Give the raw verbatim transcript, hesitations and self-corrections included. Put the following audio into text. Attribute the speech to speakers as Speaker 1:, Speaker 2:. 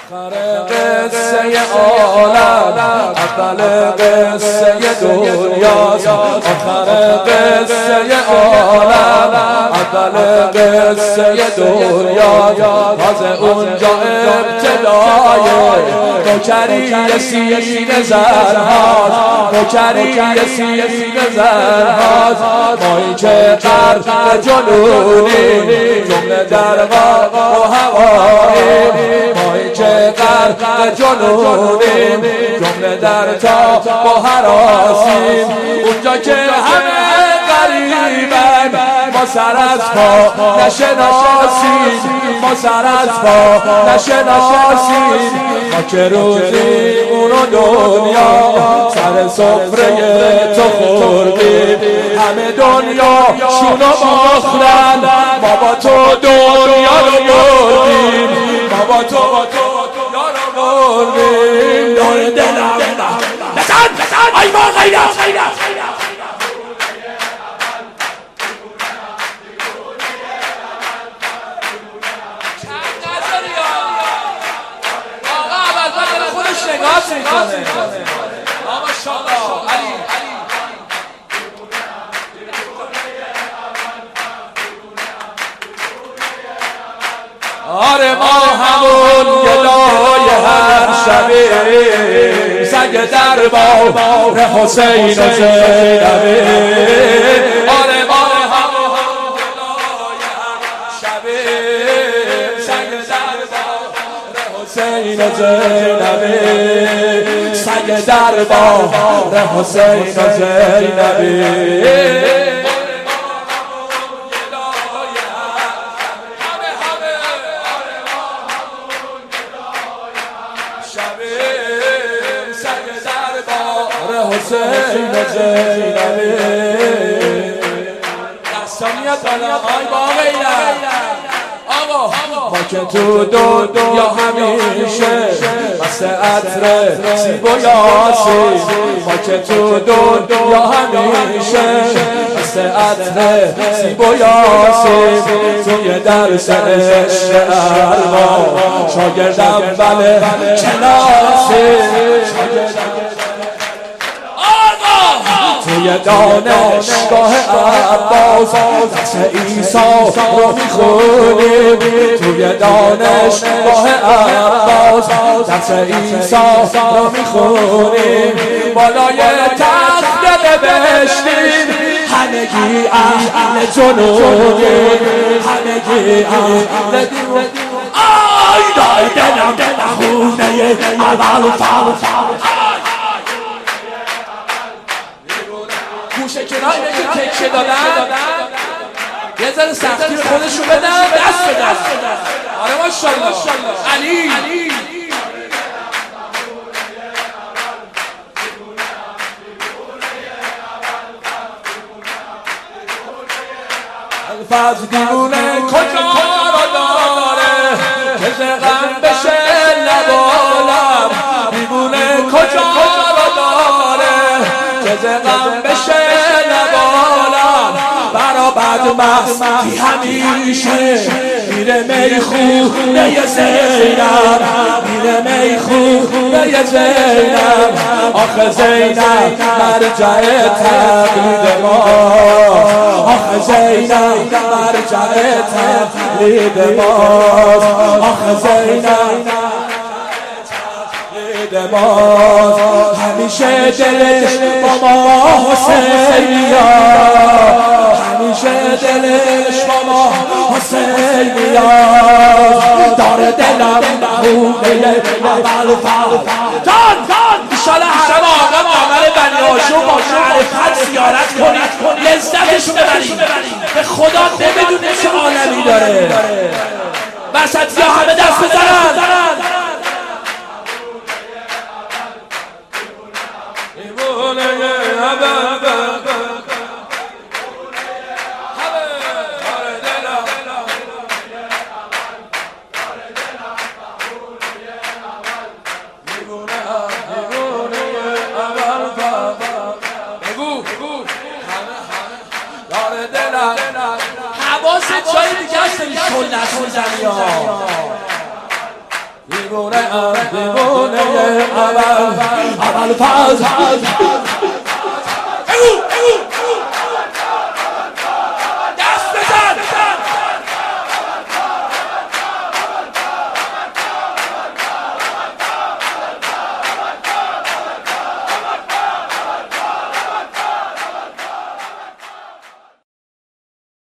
Speaker 1: آخر قصه عالم اول قصه دنیاست. آخر قصه عالم اول قصه دنیاست. تازه اونجا ابتدای نوکری سینه زرهاست. نوکری سینه زرهاست. مایی که غرق جنونی جمله در غاب و هوایی. مایی که غرق جنونیم جمله در تاب و هراسیم. اونجا که همه غریبن ما سر از پا نشناسیم. ما سر از پا نشناسیم. ما که روزی اونو دنیا سر سفره تو خوردیم. همه دنیا شونو باختن ما با تو دنیا رو بردیم. ما با تو دنیا رو بردیم. دور دلم بزن بزن ای ما غیرت. نگاز میکنه ماشاءالله علی. آره ما همون گدای هر شبه سگ در بار حسین و زینبه. آره ما همون گدای هر شبه سگ در بار حسین و زینبه. سگ در بار حسین و زینبه. حسین و زینبه دستانیت بالا آی با غیرت. آقا ما که تو دنیا همیشه مست عطر سیب و یاسین. ما که تو دنیا همیشه مست عطر سیب و یاسین. توی درس عشق اروا شاگرد اول کلاسی. توی دانشگاه عباس درس عیسی رو میخونیم. توی دانشگاه عباس درس عیسی رو میخونیم. بالای تخت نوشتیم همگی اهل جنونیم. همگی اهل جنونیم. آی دای دلم خونه اول فال. گوشه کنار اینه که تکشه دادن یه ذره سختی به خودشون بدن دست به دست. آره ماشاءالله علی. الفاظ دیوونه کجا رو داره که زغم بشه لبالم. دیوونه کجا رو داره که زغم بشه لبالم. برا بدمستی همیشه میره میخونه زینب. میره میخونه زینب. آخه زینب مرجع تقلید ما. آخه زینب مرجع تقلید ما. آخه زینب دماغ همیشه دلش با ما حسینیا. همیشه دلش با ما حسینیا. دار دلم خونه اول فال. جان جان ایشالا حرم آقا آمر بنی هاشم با معرفت زیارت کنید لذتش ببرید. به خدا نمیدونه چه عالمی داره. وسطی ها همه دست بزنن. حواست جایی دیگه هست داری شل نشل زنی ها. دیوونه ام دیوونه اول اول فاز